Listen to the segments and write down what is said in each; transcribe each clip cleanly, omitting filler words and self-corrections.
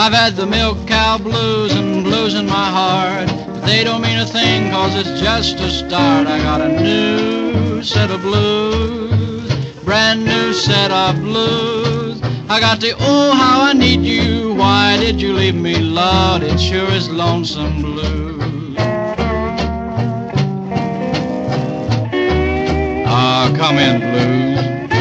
I've had the milk cow blues and blues in my heart, but they don't mean a thing 'cause it's just a start. I got a new set of blues, brand new set of blues. I got the oh how I need you, why did you leave me, Lord, it sure is lonesome blues. Ah, come in blues.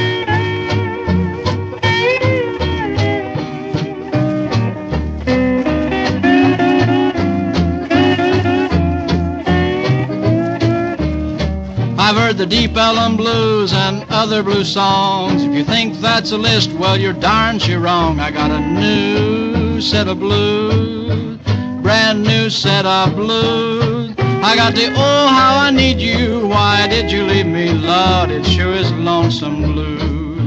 I've heard the Deep Ellum Blues and other blue songs. If you think that's a list, well, you're darn sure wrong. I got a new set of blues, brand new set of blues. I got the oh, how I need you, why did you leave me, Lord, it sure is lonesome blues.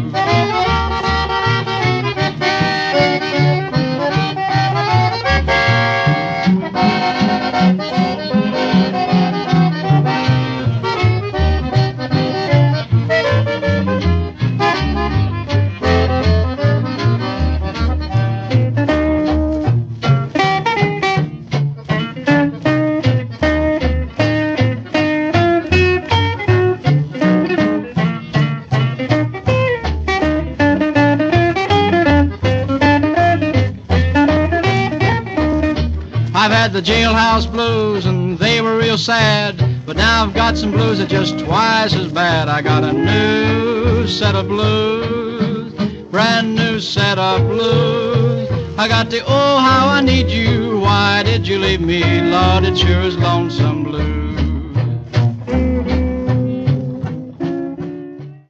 I've had the jailhouse blues and they were real sad, but now I've got some blues that are just twice as bad. I got a new set of blues, brand new set of blues. I got the oh how I need you, why did you leave me, Lord, it sure is lonesome blues.